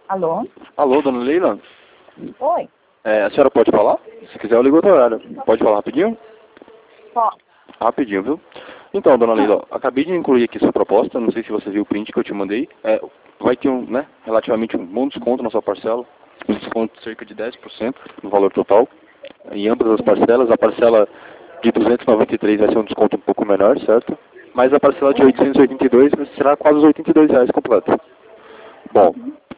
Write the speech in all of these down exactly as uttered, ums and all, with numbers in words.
Alô? Alô, dona Leila? Oi? É, a senhora pode falar? Se quiser eu ligo outro horário. Pode falar rapidinho? Pode. Rapidinho, viu? Então, dona Leila, ó, acabei de incluir aqui sua proposta, não sei se você viu o print que eu te mandei. É, vai ter um, né, relativamente um bom desconto na sua parcela, um desconto de cerca de dez por cento no valor total, em ambas as parcelas. A parcela de duzentos e noventa e três vai ser um desconto um pouco menor, certo? Mas a parcela de oitocentos e oitenta e dois será quase os oitenta e dois reais completo. Bom,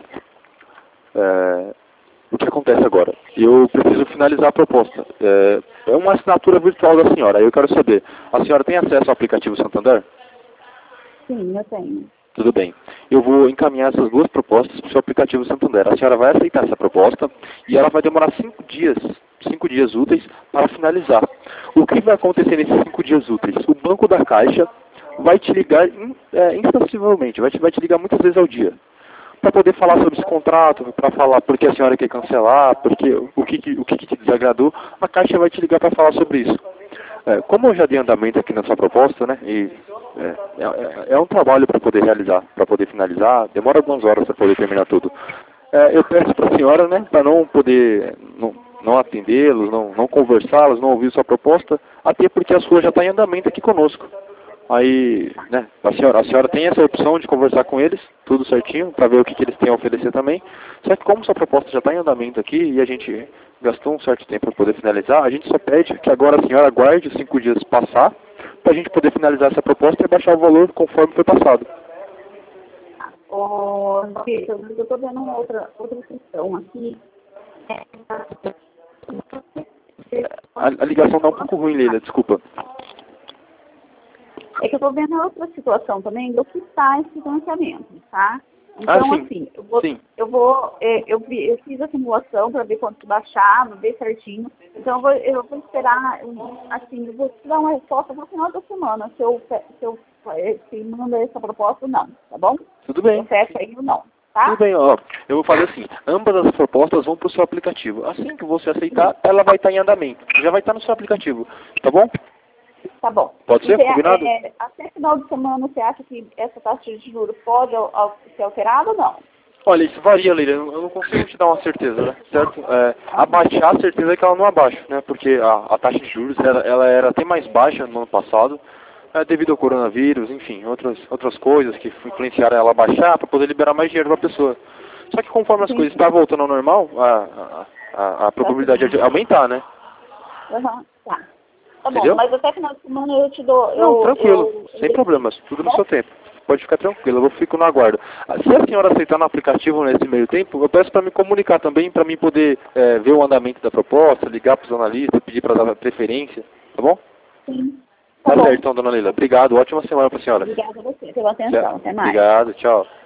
é, o que acontece agora? Eu preciso finalizar a proposta. É, é uma assinatura virtual da senhora. Aí eu quero saber, a senhora tem acesso ao aplicativo Santander? Sim, eu tenho. Tudo bem. Eu vou encaminhar essas duas propostas para o seu aplicativo Santander. A senhora vai aceitar essa proposta e ela vai demorar cinco dias, cinco dias úteis para finalizar. O que vai acontecer nesses cinco dias úteis? O Banco da Caixa vai te ligar in, é, instantaneamente, vai te, vai te ligar muitas vezes ao dia, para poder falar sobre esse contrato, para falar porque a senhora quer cancelar, porque o que, que- o que, que te desagradou. A Caixa vai te ligar para falar sobre isso. É, como eu já dei andamento aqui na sua proposta, né, e é, é- é um trabalho para poder realizar, para poder finalizar, demora algumas horas para poder terminar tudo. É, eu peço para a senhora, né, para não poder, não, não atendê-los, não, não conversá-los, não ouvir sua proposta, até porque a sua já está em andamento aqui conosco. Aí, né, a senhora, a senhora tem essa opção de conversar com eles, tudo certinho, para ver o que, que eles têm a oferecer também. Só que como sua proposta já está em andamento aqui e a gente gastou um certo tempo para poder finalizar, a gente só pede que agora a senhora aguarde os cinco dias passar, para a gente poder finalizar essa proposta e baixar o valor conforme foi passado. Ô, Vitor, eu estou vendo uma outra, outra questão aqui. A, a ligação está um pouco ruim, Leila, desculpa. É que eu estou vendo outra situação também do que está esse financiamento, tá? Ah, Então, sim. assim, eu vou, Sim. eu, vou é, eu, vi- eu fiz a simulação para ver quanto que baixava, ver certinho. Então, eu vou, eu vou esperar, eu, assim, eu vou te dar uma resposta no final da semana, se eu, fe- se eu eh, se manda essa proposta ou não, tá bom? Tudo bem. Eu fecho aí ou não, tá? Tudo bem, ó. Eu vou fazer assim, ambas as propostas vão para o seu aplicativo. Assim que você aceitar, ela vai estar em andamento. Já vai estar no seu aplicativo, tá bom? Tá bom. Pode ser? E você, Combinado? é, até final de semana, você acha que essa taxa de juros pode al- al- ser alterada ou não? Olha, isso varia, Leila. Eu eu não consigo te dar uma certeza, né? Certo? É, abaixar, a certeza é que ela não abaixa, né? Porque a, a taxa de juros, ela, ela era até mais baixa no ano passado, é, devido ao coronavírus, enfim, outras, outras coisas que influenciaram ela a baixar para poder liberar mais dinheiro para a pessoa. Só que conforme as Sim. coisas estão voltando ao normal, a, a, a, a probabilidade é de aumentar, né? Aham, tá. Tá Entendeu? bom, mas até final de semana eu te dou... Não, Eu, tranquilo, eu, sem eu, problemas, tudo no bom? seu tempo. Pode ficar tranquilo, eu vou ficar no aguardo. Ah, se a senhora aceitar no aplicativo nesse meio tempo, eu peço para me comunicar também, para mim poder é, ver o andamento da proposta, ligar para os analistas, pedir para dar preferência, tá bom? Sim. Tá Tá bom. certo, então, dona Leila. Obrigado, ótima semana para a senhora. Obrigada a você pela atenção. Até mais. Obrigado, tchau.